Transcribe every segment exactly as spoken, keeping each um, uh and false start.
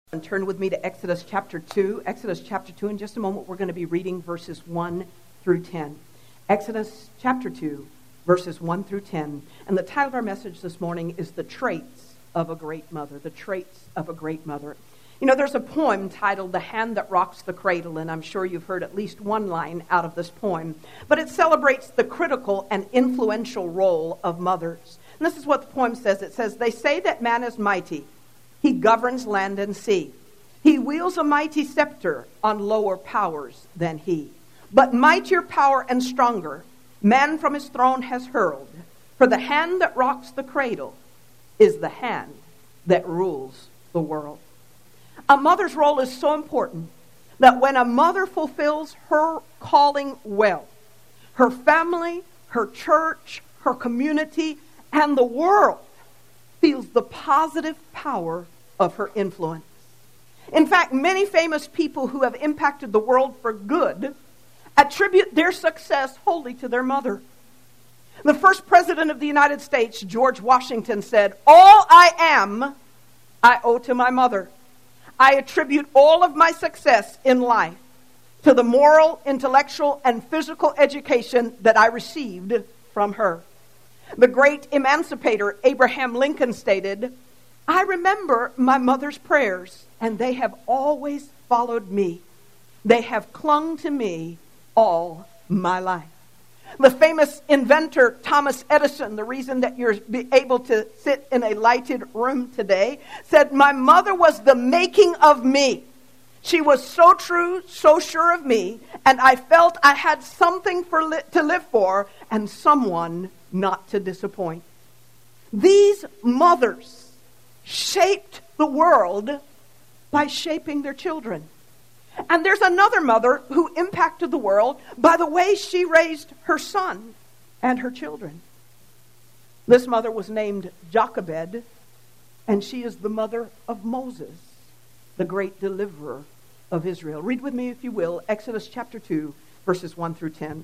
And turn with me to Exodus chapter two. Exodus chapter two. In just a moment, we're going to be reading verses one through ten. Exodus chapter two, verses one through ten. And the title of our message this morning is The Traits of a Great Mother. The Traits of a Great Mother. You know, there's a poem titled The Hand That Rocks the Cradle, and I'm sure you've heard at least one line out of this poem. But it celebrates the critical and influential role of mothers. And this is what the poem says. It says, "They say that man is mighty. He governs land and sea. He wields a mighty scepter on lower powers than he. But mightier power and stronger, man from his throne has hurled. For the hand that rocks the cradle is the hand that rules the world." A mother's role is so important that when a mother fulfills her calling well, her family, her church, her community, and the world feels the positive power of her influence. In fact, many famous people who have impacted the world for good attribute their success wholly to their mother. The first president of the United States, George Washington, said, "All I am, I owe to my mother. I attribute all of my success in life to the moral, intellectual, and physical education that I received from her." The great emancipator Abraham Lincoln stated, "I remember my mother's prayers, and they have always followed me. They have clung to me all my life." The famous inventor Thomas Edison, the reason that you're able to sit in a lighted room today, said, "My mother was the making of me. She was so true, so sure of me, and I felt I had something for li- to live for and someone not to disappoint." These mothers shaped the world by shaping their children. And there's another mother who impacted the world by the way she raised her son and her children. This mother was named Jochebed, and she is the mother of Moses, the great deliverer of Israel. Read with me, if you will, Exodus chapter two, verses one through ten.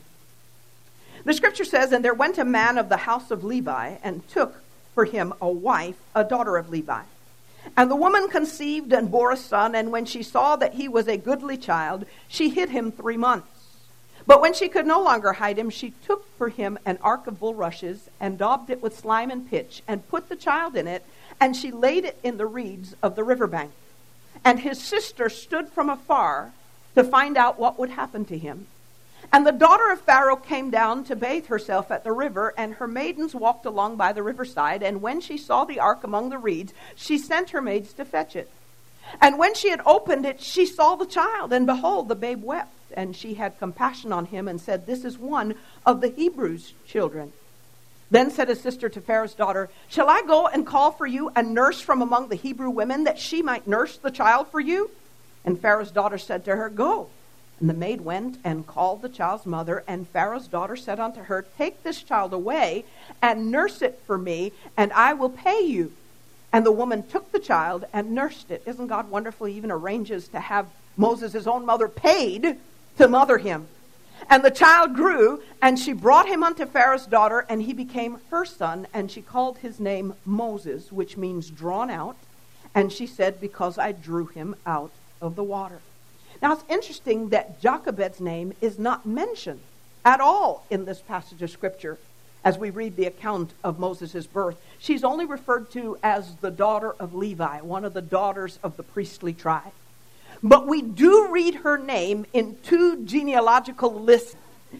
The scripture says, "And there went a man of the house of Levi, and took for him a wife, a daughter of Levi. And the woman conceived and bore a son, and when she saw that he was a goodly child, she hid him three months. But when she could no longer hide him, she took for him an ark of bulrushes, and daubed it with slime and pitch, and put the child in it, and she laid it in the reeds of the riverbank. And his sister stood from afar to find out what would happen to him. And the daughter of Pharaoh came down to bathe herself at the river, and her maidens walked along by the riverside. And when she saw the ark among the reeds, she sent her maids to fetch it. And when she had opened it, she saw the child, and behold, the babe wept. And she had compassion on him, and said, 'This is one of the Hebrews' children.' Then said his sister to Pharaoh's daughter, 'Shall I go and call for you a nurse from among the Hebrew women, that she might nurse the child for you?' And Pharaoh's daughter said to her, 'Go.' And the maid went and called the child's mother, and Pharaoh's daughter said unto her, 'Take this child away and nurse it for me, and I will pay you.' And the woman took the child and nursed it." Isn't God wonderful? He even arranges to have Moses, his own mother, paid to mother him. "And the child grew, and she brought him unto Pharaoh's daughter, and he became her son, and she called his name Moses, which means drawn out. And she said, Because I drew him out of the water." Now, it's interesting that Jochebed's name is not mentioned at all in this passage of Scripture as we read the account of Moses' birth. She's only referred to as the daughter of Levi, one of the daughters of the priestly tribe. But we do read her name in two genealogical lists.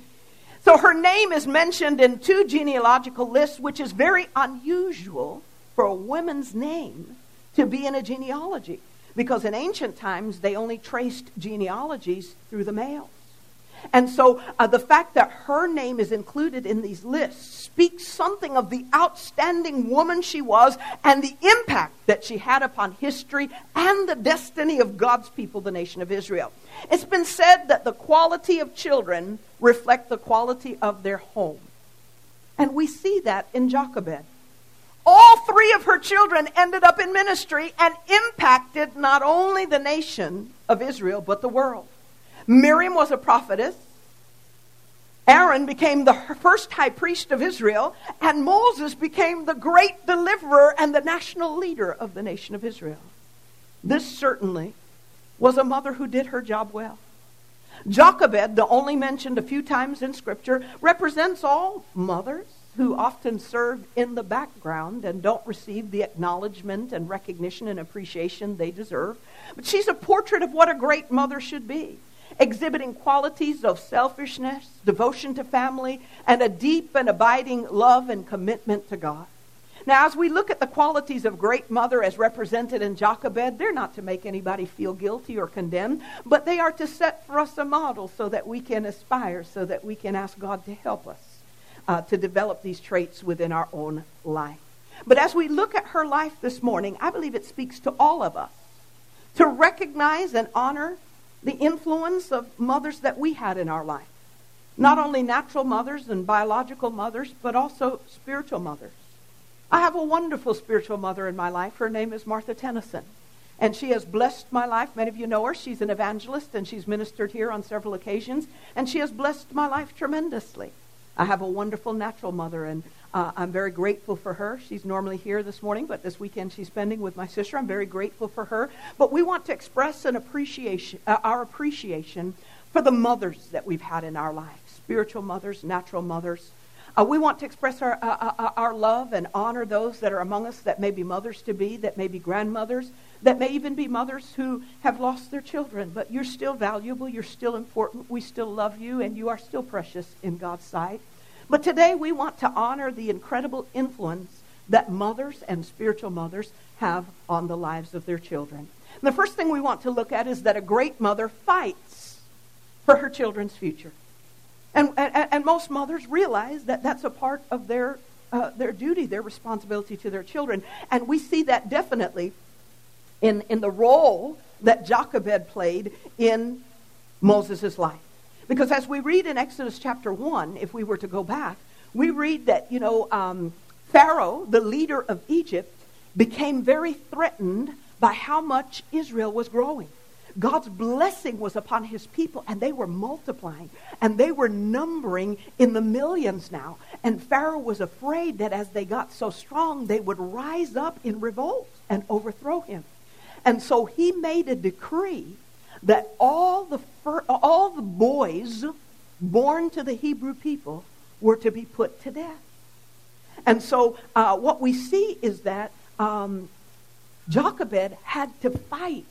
So her name is mentioned in two genealogical lists, which is very unusual for a woman's name to be in a genealogy. Because in ancient times, they only traced genealogies through the males. And so uh, the fact that her name is included in these lists speaks something of the outstanding woman she was and the impact that she had upon history and the destiny of God's people, the nation of Israel. It's been said that the quality of children reflect the quality of their home. And we see that in Jochebed. All three of her children ended up in ministry and impacted not only the nation of Israel, but the world. Miriam was a prophetess. Aaron became the first high priest of Israel, and Moses became the great deliverer and the national leader of the nation of Israel. This certainly was a mother who did her job well. Jochebed, the only mentioned a few times in Scripture, represents all mothers who often serve in the background and don't receive the acknowledgement and recognition and appreciation they deserve. But she's a portrait of what a great mother should be, exhibiting qualities of selfishness, devotion to family, and a deep and abiding love and commitment to God. Now, as we look at the qualities of great mother as represented in Jochebed, they're not to make anybody feel guilty or condemned, but they are to set for us a model so that we can aspire, so that we can ask God to help us uh, to develop these traits within our own life. But as we look at her life this morning, I believe it speaks to all of us to recognize and honor the influence of mothers that we had in our life. Not only natural mothers and biological mothers, but also spiritual mothers. I have a wonderful spiritual mother in my life. Her name is Martha Tennyson. And she has blessed my life. Many of you know her. She's an evangelist and she's ministered here on several occasions. And she has blessed my life tremendously. I have a wonderful natural mother and uh, I'm very grateful for her. She's normally here this morning, but this weekend she's spending with my sister. I'm very grateful for her. But we want to express an appreciation, uh, our appreciation for the mothers that we've had in our life. Spiritual mothers, natural mothers. Uh, we want to express our, uh, uh, our love and honor those that are among us that may be mothers-to-be, that may be grandmothers, that may even be mothers who have lost their children. But you're still valuable, you're still important, we still love you, and you are still precious in God's sight. But today we want to honor the incredible influence that mothers and spiritual mothers have on the lives of their children. And the first thing we want to look at is that a great mother fights for her children's future. And, and, and most mothers realize that that's a part of their uh, their duty, their responsibility to their children. And we see that definitely in, in the role that Jochebed played in Moses' life. Because as we read in Exodus chapter one, if we were to go back, we read that, you know, um, Pharaoh, the leader of Egypt, became very threatened by how much Israel was growing. God's blessing was upon his people, and they were multiplying, and they were numbering in the millions now. And Pharaoh was afraid that as they got so strong, they would rise up in revolt and overthrow him. And so he made a decree that all the fir- all the boys born to the Hebrew people were to be put to death. And so uh, what we see is that um, Jochebed had to fight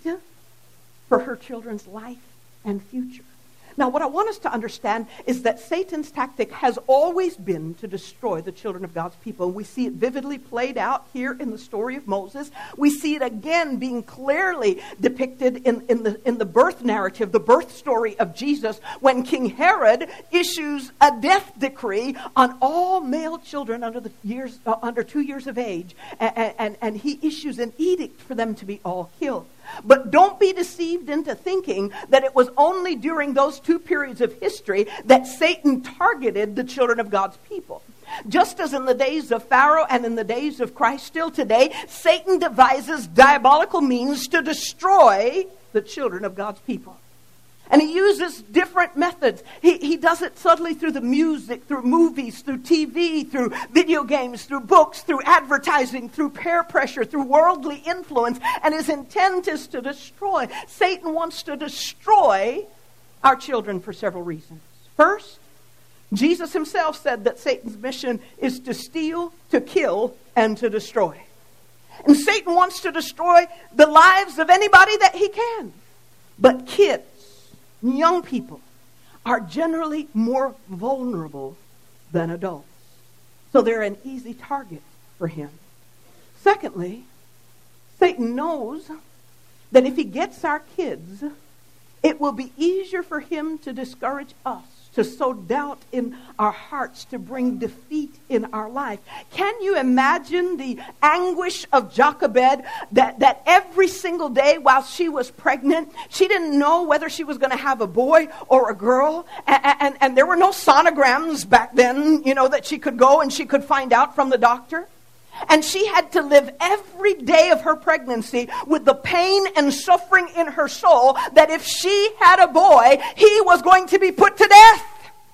for her children's life and future. Now, what I want us to understand is that Satan's tactic has always been to destroy the children of God's people. We see it vividly played out here in the story of Moses. We see it again being clearly depicted in, in, the, in the birth narrative, the birth story of Jesus, when King Herod issues a death decree on all male children under the years uh, under two years of age, and, and, and he issues an edict for them to be all killed. But don't be deceived into thinking that it was only during those two periods of history that Satan targeted the children of God's people. Just as in the days of Pharaoh and in the days of Christ, still today, Satan devises diabolical means to destroy the children of God's people. And he uses different methods. He, he does it subtly through the music, through movies, through T V, through video games, through books, through advertising, through peer pressure, through worldly influence. And his intent is to destroy. Satan wants to destroy our children for several reasons. First, Jesus himself said that Satan's mission is to steal, to kill, and to destroy. And Satan wants to destroy the lives of anybody that he can. But kids, young people, are generally more vulnerable than adults. So they're an easy target for him. Secondly, Satan knows that if he gets our kids, it will be easier for him to discourage us, to sow doubt in our hearts, to bring defeat in our life. Can you imagine the anguish of Jochebed that, that every single day while she was pregnant, she didn't know whether she was going to have a boy or a girl, and, and, and there were no sonograms back then, you know, that she could go and she could find out from the doctor. And she had to live every day of her pregnancy with the pain and suffering in her soul that if she had a boy, he was going to be put to death.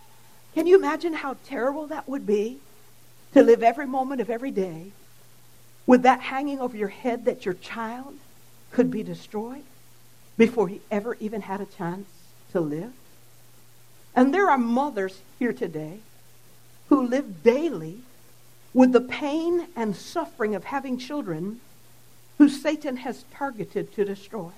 Can you imagine how terrible that would be? To live every moment of every day with that hanging over your head that your child could be destroyed before he ever even had a chance to live. And there are mothers here today who live daily with the pain and suffering of having children who Satan has targeted to destroy.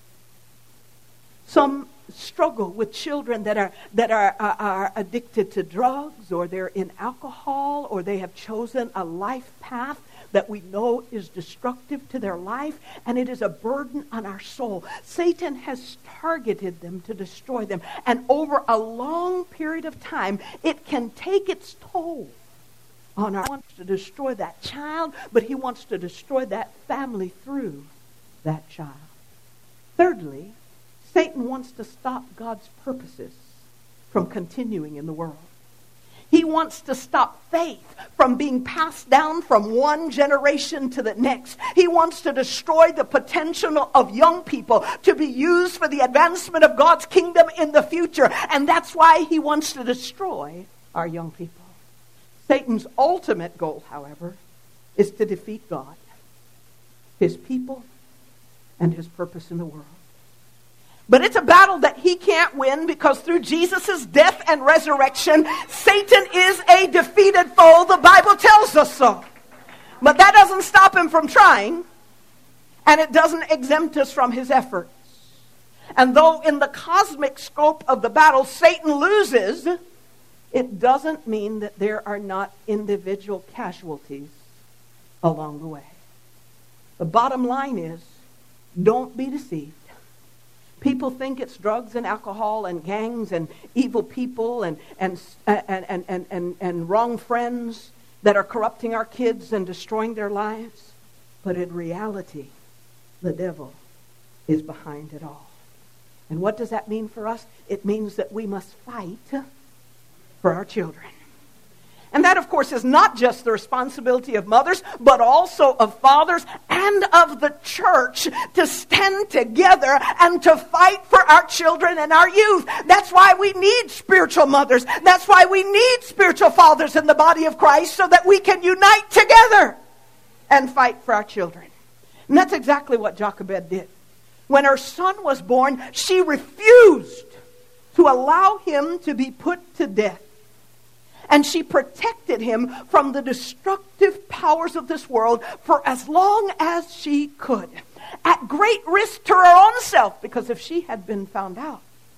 Some struggle with children that are that are, are, are addicted to drugs, or they're in alcohol, or they have chosen a life path that we know is destructive to their life, and it is a burden on our soul. Satan has targeted them to destroy them, and over a long period of time, it can take its toll on our. He wants to destroy that child, but he wants to destroy that family through that child. Thirdly, Satan wants to stop God's purposes from continuing in the world. He wants to stop faith from being passed down from one generation to the next. He wants to destroy the potential of young people to be used for the advancement of God's kingdom in the future. And that's why he wants to destroy our young people. Satan's ultimate goal, however, is to defeat God, his people, and his purpose in the world. But it's a battle that he can't win, because through Jesus' death and resurrection, Satan is a defeated foe. The Bible tells us so. But that doesn't stop him from trying, and it doesn't exempt us from his efforts. And though in the cosmic scope of the battle, Satan loses, it doesn't mean that there are not individual casualties along the way. The bottom line is, don't be deceived. People think it's drugs and alcohol and gangs and evil people and and and and and, and, and wrong friends that are corrupting our kids and destroying their lives. But in reality, the devil is behind it all. And what does that mean for us? It means that we must fight for our children. And that, of course, is not just the responsibility of mothers, but also of fathers and of the church to stand together and to fight for our children and our youth. That's why we need spiritual mothers. That's why we need spiritual fathers in the body of Christ, so that we can unite together and fight for our children. And that's exactly what Jochebed did. When her son was born, she refused to allow him to be put to death. And she protected him from the destructive powers of this world for as long as she could, at great risk to her own self, because if she had been found out,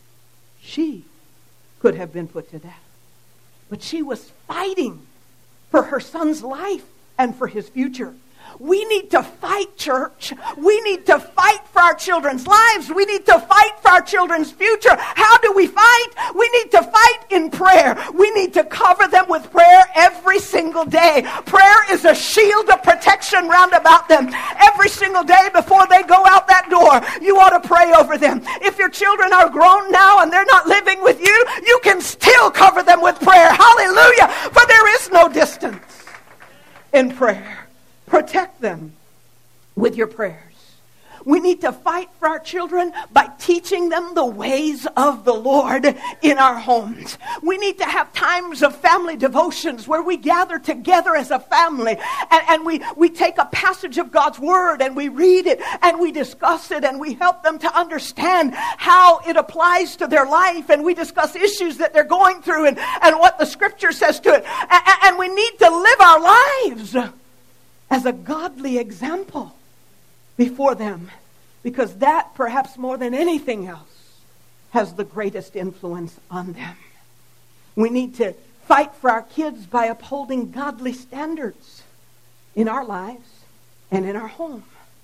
she could have been put to death. But she was fighting for her son's life and for his future. We need to fight, church. We need to fight for our children's lives. We need to fight for our children's future. How do we fight? We need to fight in prayer. We need to cover them with prayer every single day. Prayer is a shield of protection round about them. Every single day before they go out that door, you ought to pray over them. If your children are grown now and they're not living with you, you can still cover them with prayer. Hallelujah. For there is no distance in prayer. Protect them with your prayers. We need to fight for our children by teaching them the ways of the Lord in our homes. We need to have times of family devotions where we gather together as a family, and, and we, we take a passage of God's Word and we read it and we discuss it and we help them to understand how it applies to their life, and we discuss issues that they're going through and, and what the Scripture says to it. And, and we need to live our lives as a godly example before them, because that, perhaps more than anything else, has the greatest influence on them. We need to fight for our kids by upholding godly standards in our lives and in our home.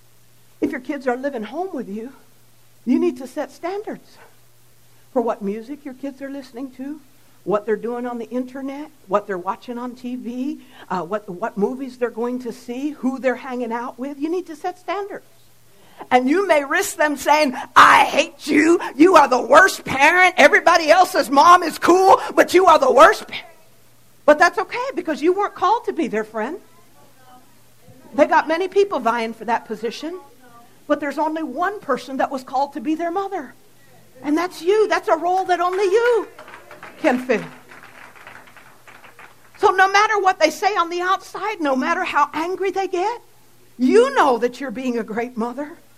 If your kids are living home with you, you need to set standards for what music your kids are listening to, what they're doing on the internet, what they're watching on T V, uh, what, what movies they're going to see, who they're hanging out with. You need to set standards. And you may risk them saying, I hate you. You are the worst parent. Everybody else's mom is cool, but you are the worst parent. But that's okay, because you weren't called to be their friend. They got many people vying for that position, but there's only one person that was called to be their mother. And that's you. That's a role that only you can fill. So no matter what they say on the outside, no matter how angry they get, you know that you're being a great mother.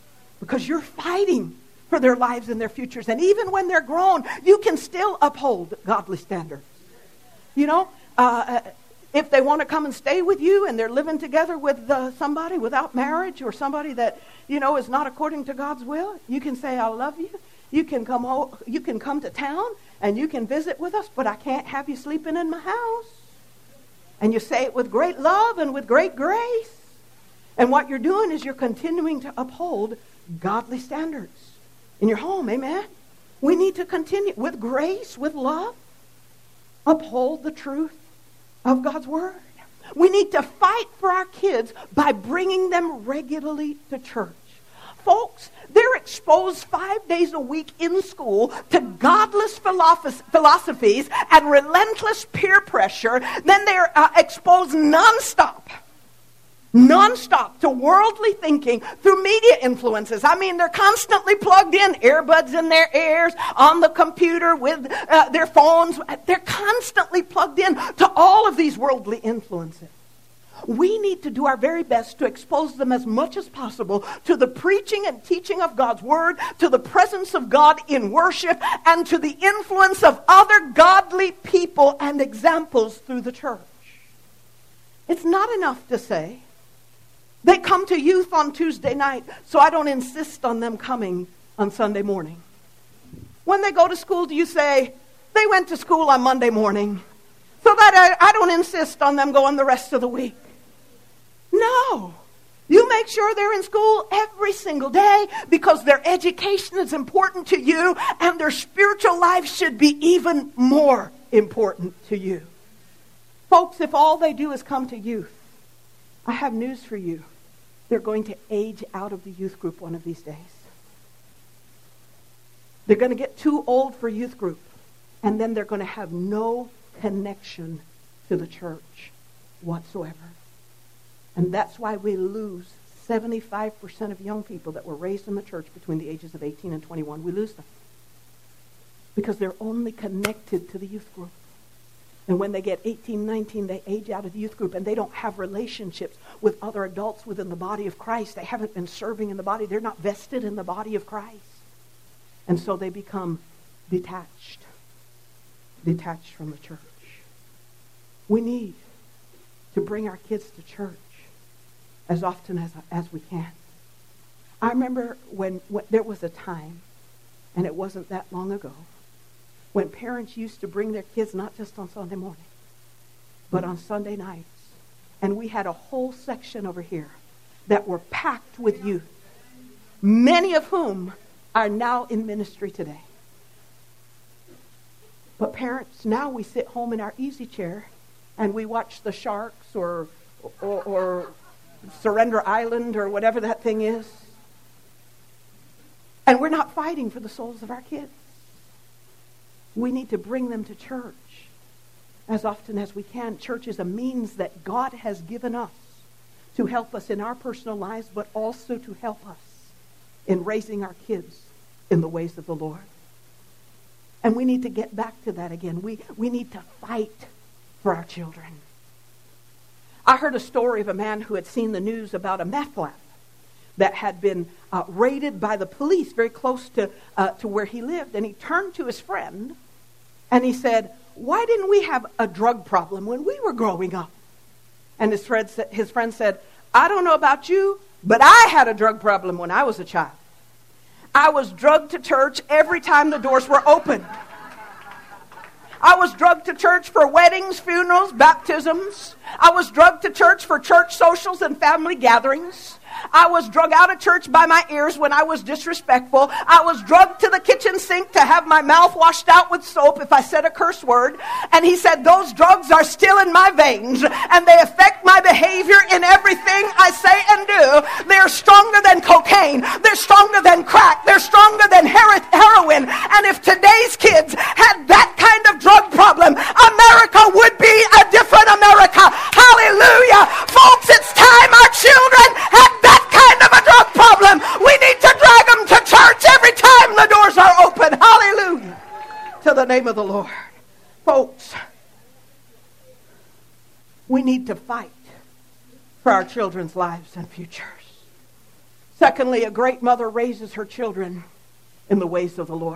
because you're fighting for their lives and their futures. And even when they're grown, you can still uphold godly standards. You know, uh, if they want to come and stay with you and they're living together with uh, somebody without marriage or somebody that, you know, is not according to God's will, you can say, I love you. You can come ho- you can come to town and you can visit with us, but I can't have you sleeping in my house. And you say it with great love and with great grace. And what you're doing is you're continuing to uphold godly standards in your home. Amen? We need to continue with grace, with love, uphold the truth of God's word. We need to fight for our kids by bringing them regularly to church. Folks, they're exposed five days a week in school to godless philosophies and relentless peer pressure. Then they're uh, exposed nonstop. Nonstop to worldly thinking through media influences. I mean, they're constantly plugged in, earbuds in their ears, on the computer with uh, their phones. They're constantly plugged in to all of these worldly influences. We need to do our very best to expose them as much as possible to the preaching and teaching of God's word, to the presence of God in worship, and to the influence of other godly people and examples through the church. It's not enough to say, they come to youth on Tuesday night, so I don't insist on them coming on Sunday morning. When they go to school, do you say, they went to school on Monday morning, so that I, I don't insist on them going the rest of the week? No. You make sure they're in school every single day because their education is important to you and their spiritual life should be even more important to you. Folks, if all they do is come to youth, I have news for you. They're going to age out of the youth group one of these days. They're going to get too old for youth group, and then they're going to have no connection to the church whatsoever. And that's why we lose seventy-five percent of young people that were raised in the church between the ages of eighteen and twenty-one. We lose them because they're only connected to the youth group. And when they get eighteen, nineteen, they age out of the youth group and they don't have relationships with other adults within the body of Christ. They haven't been serving in the body. They're not vested in the body of Christ. And so they become detached. Detached from the church. We need to bring our kids to church as often as, as we can. I remember when, when there was a time, and it wasn't that long ago, when parents used to bring their kids not just on Sunday morning, but on Sunday nights. And we had a whole section over here that were packed with youth, many of whom are now in ministry today. But parents, now we sit home in our easy chair and we watch the Sharks or, or, or Surrender Island or whatever that thing is. And we're not fighting for the souls of our kids. We need to bring them to church as often as we can. Church is a means that God has given us to help us in our personal lives, but also to help us in raising our kids in the ways of the Lord. And we need to get back to that again. We, we need to fight for our children. I heard a story of a man who had seen the news about a meth lab that had been uh, raided by the police very close to, uh, to where he lived. And he turned to his friend and he said, why didn't we have a drug problem when we were growing up? And his friend, sa- his friend said, I don't know about you, but I had a drug problem when I was a child. I was drugged to church every time the doors were open. I was drugged to church for weddings, funerals, baptisms. I was drugged to church for church socials and family gatherings. I was drugged out of church by my ears when I was disrespectful. I was drugged to the kitchen sink to have my mouth washed out with soap if I said a curse word. And he said, those drugs are still in my veins and they affect my behavior in everything I say and do. They're stronger than cocaine. They're stronger than crack. They're stronger than hero- heroin. And if today's kids had that kind of drug problem, America would be a different America. Hallelujah. Folks, it's time our children had that kind of a drug problem. We need to drag them to church every time the doors are open. Hallelujah. To the name of the Lord. Folks, we need to fight for our children's lives and futures. Secondly, a great mother raises her children in the ways of the Lord.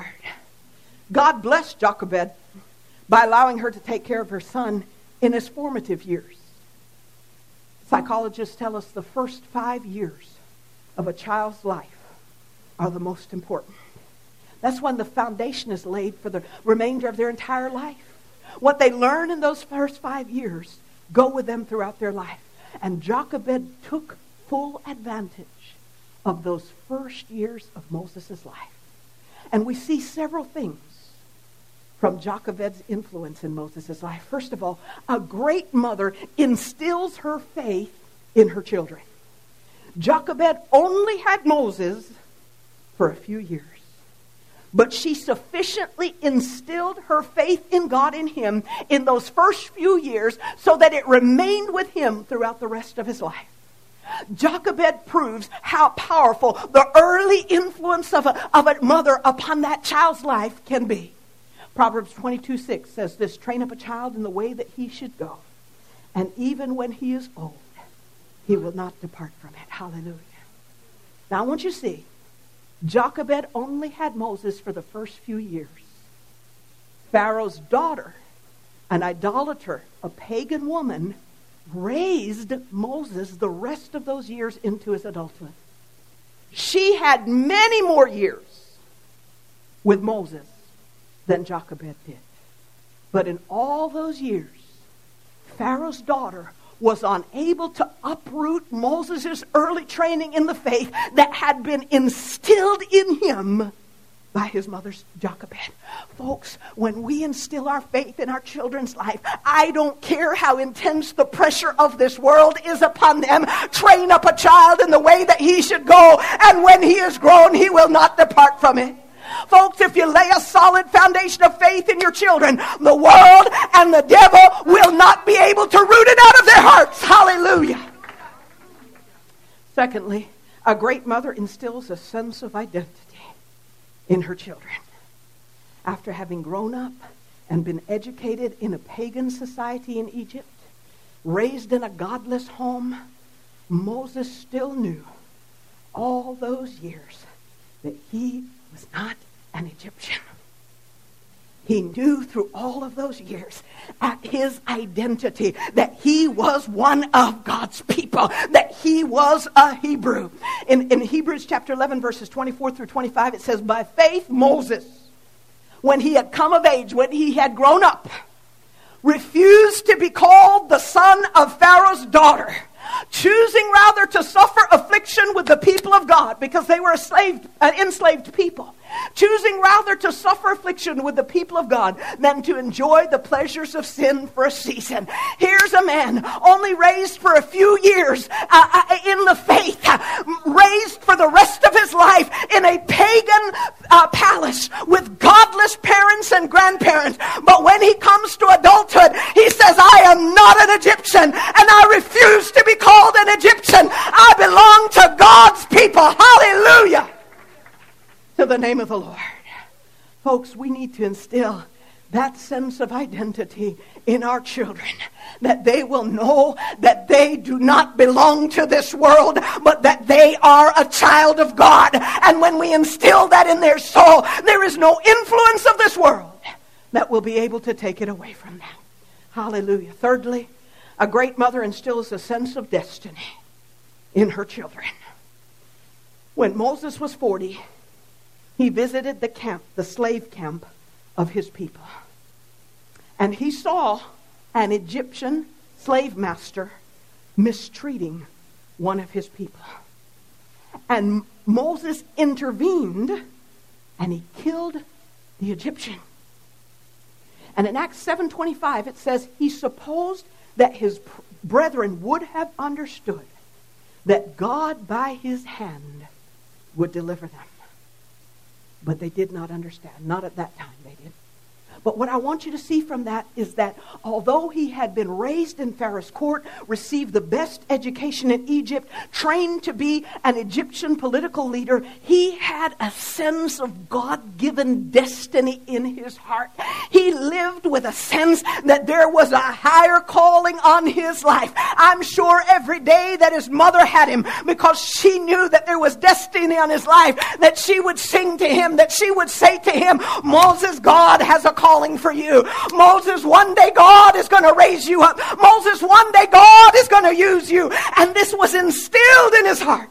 God blessed Jochebed by allowing her to take care of her son in his formative years. Psychologists tell us the first five years of a child's life are the most important. That's when the foundation is laid for the remainder of their entire life. What they learn in those first five years go with them throughout their life. And Jochebed took full advantage of those first years of Moses' life. And we see several things from Jochebed's influence in Moses' life. First of all, a great mother instills her faith in her children. Jochebed only had Moses for a few years, but she sufficiently instilled her faith in God in him in those first few years so that it remained with him throughout the rest of his life. Jochebed proves how powerful the early influence of a, of a mother upon that child's life can be. Proverbs twenty-two six says this, train up a child in the way that he should go, and even when he is old, he will not depart from it. Hallelujah. Now I want you to see, Jochebed only had Moses for the first few years. Pharaoh's daughter, an idolater, a pagan woman, raised Moses the rest of those years into his adulthood. She had many more years with Moses than Jochebed did. But in all those years, Pharaoh's daughter was unable to uproot Moses' early training in the faith that had been instilled in him by his mother's Jochebed. Folks, when we instill our faith in our children's life, I don't care how intense the pressure of this world is upon them. Train up a child in the way that he should go, and when he is grown, he will not depart from it. Folks, if you lay a solid foundation of faith in your children, the world and the devil will not be able to root it out of their hearts. Hallelujah. Secondly, a great mother instills a sense of identity in her children. After having grown up and been educated in a pagan society in Egypt, raised in a godless home, Moses still knew all those years that he was not an Egyptian. He knew through all of those years at his identity that he was one of God's people, that he was a Hebrew. In, in Hebrews chapter eleven, verses twenty-four through twenty-five, it says, by faith Moses, when he had come of age, when he had grown up, refused to be called the son of Pharaoh's daughter, choosing rather to suffer affliction with the people of God, because they were a slave, an enslaved people. Choosing rather to suffer affliction with the people of God than to enjoy the pleasures of sin for a season. Here's a man only raised for a few years uh, uh, in the faith, uh, raised for the rest of his life in a pagan uh, palace with godless parents and grandparents. But when he comes to adulthood, he says, I am not an Egyptian, and I refuse to be called an Egyptian. I belong to God's people. Hallelujah. To the name of the Lord. Folks, we need to instill that sense of identity in our children, that they will know that they do not belong to this world, but that they are a child of God. And when we instill that in their soul, there is no influence of this world that will be able to take it away from them. Hallelujah. Thirdly, a great mother instills a sense of destiny in her children. When Moses was forty, he visited the camp, the slave camp of his people. And he saw an Egyptian slave master mistreating one of his people. And Moses intervened and he killed the Egyptian. And in Acts seven twenty-five it says he supposed that his brethren would have understood that God by his hand would deliver them. But they did not understand. Not at that time they did. But what I want you to see from that is that although he had been raised in Pharaoh's court, received the best education in Egypt, trained to be an Egyptian political leader, he had a sense of God-given destiny in his heart. He he lived with a sense that there was a higher calling on his life. I'm sure every day that his mother had him, because she knew that there was destiny on his life, that she would sing to him, that she would say to him, Moses, God has a calling for you. Moses, one day God is going to raise you up. Moses, one day God is going to use you. And this was instilled in his heart.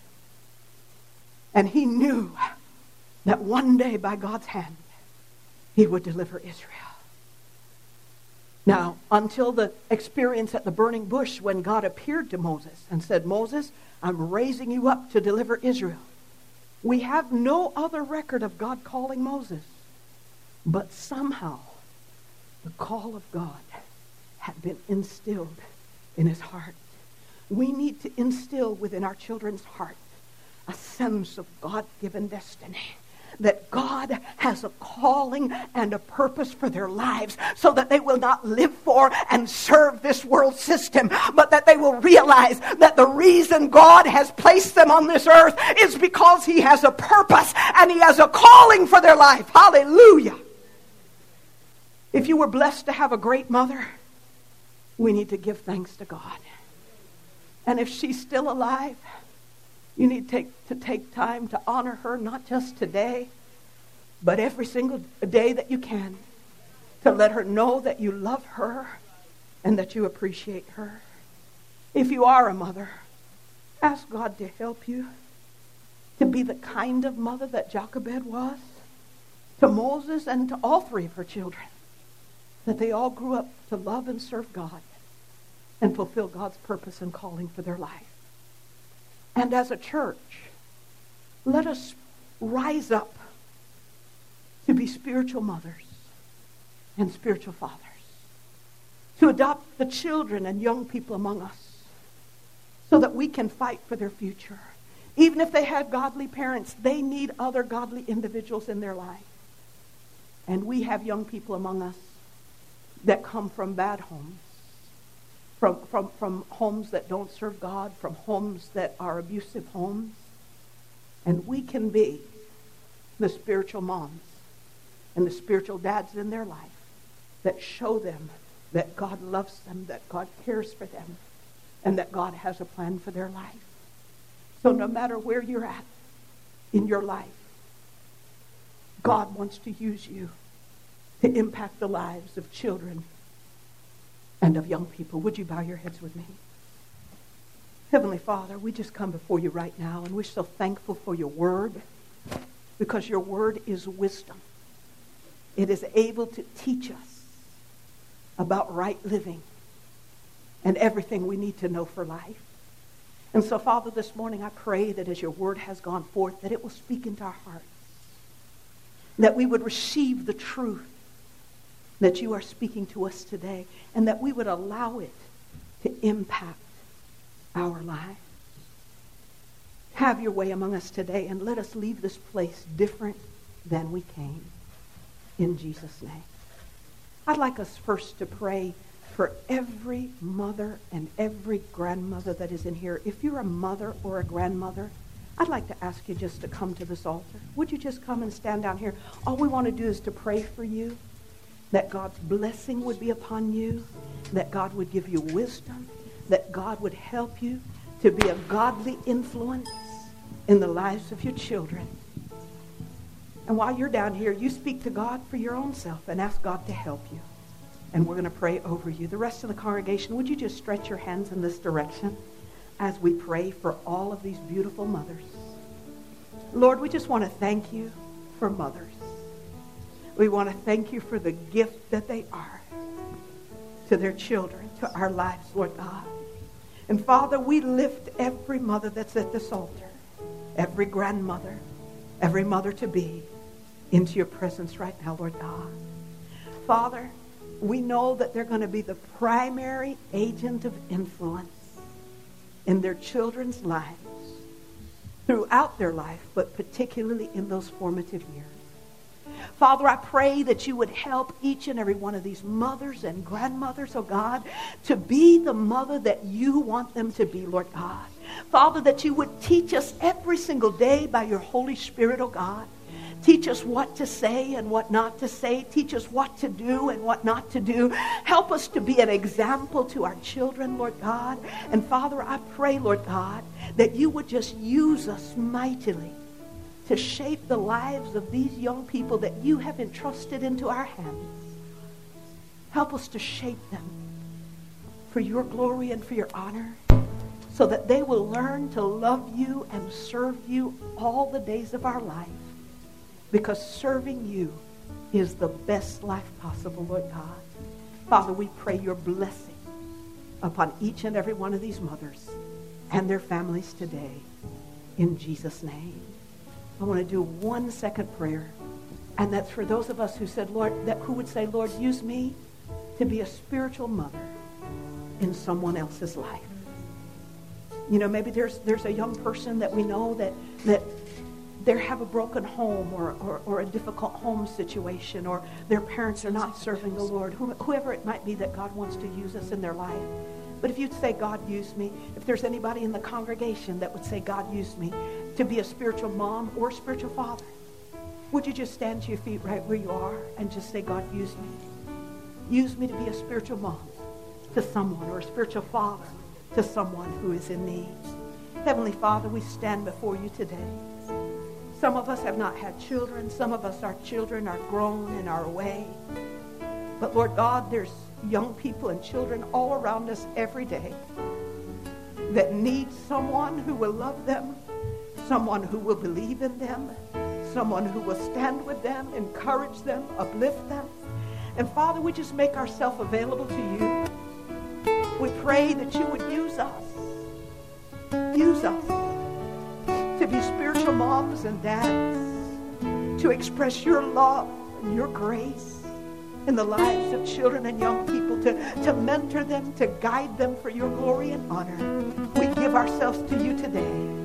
And he knew that one day by God's hand, he would deliver Israel. Now, until the experience at the burning bush when God appeared to Moses and said, Moses, I'm raising you up to deliver Israel, we have no other record of God calling Moses. But somehow, the call of God had been instilled in his heart. We need to instill within our children's heart a sense of God-given destiny. That God has a calling and a purpose for their lives, so that they will not live for and serve this world system, but that they will realize that the reason God has placed them on this earth is because he has a purpose and he has a calling for their life. Hallelujah. If you were blessed to have a great mother, we need to give thanks to God. And if she's still alive, you need to take, to take time to honor her, not just today, but every single day that you can, to let her know that you love her and that you appreciate her. If you are a mother, ask God to help you to be the kind of mother that Jochebed was to Moses and to all three of her children, that they all grew up to love and serve God and fulfill God's purpose and calling for their life. And as a church, let us rise up to be spiritual mothers and spiritual fathers, to adopt the children and young people among us so that we can fight for their future. Even if they have godly parents, they need other godly individuals in their life. And we have young people among us that come from bad homes, From, from, from homes that don't serve God, from homes that are abusive homes. And we can be the spiritual moms and the spiritual dads in their life that show them that God loves them, that God cares for them, and that God has a plan for their life. So no matter where you're at in your life, God wants to use you to impact the lives of children and of young people. Would you bow your heads with me? Heavenly Father, we just come before you right now, and we're so thankful for your word, because your word is wisdom. It is able to teach us about right living and everything we need to know for life. And so, Father, this morning I pray that as your word has gone forth, that it will speak into our hearts, that we would receive the truth that you are speaking to us today, and that we would allow it to impact our lives. Have your way among us today, and let us leave this place different than we came. In Jesus' name. I'd like us first to pray for every mother and every grandmother that is in here. If you're a mother or a grandmother, I'd like to ask you just to come to this altar. Would you just come and stand down here? All we want to do is to pray for you, that God's blessing would be upon you, that God would give you wisdom, that God would help you to be a godly influence in the lives of your children. And while you're down here, you speak to God for your own self and ask God to help you. And we're going to pray over you. The rest of the congregation, would you just stretch your hands in this direction as we pray for all of these beautiful mothers? Lord, we just want to thank you for mothers. We want to thank you for the gift that they are to their children, to our lives, Lord God. And Father, we lift every mother that's at this altar, every grandmother, every mother-to-be, into your presence right now, Lord God. Father, we know that they're going to be the primary agent of influence in their children's lives, throughout their life, but particularly in those formative years. Father, I pray that you would help each and every one of these mothers and grandmothers, oh God, to be the mother that you want them to be, Lord God. Father, that you would teach us every single day by your Holy Spirit, oh God, Teach us what to say and what not to say. Teach us what to do and what not to do. Help us to be an example to our children, Lord God. And Father, I pray, Lord God, that you would just use us mightily to shape the lives of these young people that you have entrusted into our hands. Help us to shape them for your glory and for your honor, so that they will learn to love you and serve you all the days of our life. Because serving you is the best life possible, Lord God. Father, we pray your blessing upon each and every one of these mothers and their families today. In Jesus' name. I want to do one second prayer. And that's for those of us who said, Lord, that who would say, Lord, use me to be a spiritual mother in someone else's life. You know, maybe there's there's a young person that we know that that they have a broken home or, or, or a difficult home situation, or their parents are not serving the Lord, whoever it might be that God wants to use us in their life. But if you'd say, God, use me, if there's anybody in the congregation that would say, God, use me to be a spiritual mom or spiritual father, would you just stand to your feet right where you are and just say, God, use me. Use me to be a spiritual mom to someone, or a spiritual father to someone who is in need. Heavenly Father, we stand before you today. Some of us have not had children. Some of us, our children are grown and are away. But Lord God, there's young people and children all around us every day that need someone who will love them, someone who will believe in them, someone who will stand with them, encourage them, uplift them. And Father, we just make ourselves available to you. We pray that you would use us. Use us to be spiritual moms and dads, to express your love and your grace in the lives of children and young people, to, to mentor them, to guide them for your glory and honor. We give ourselves to you today.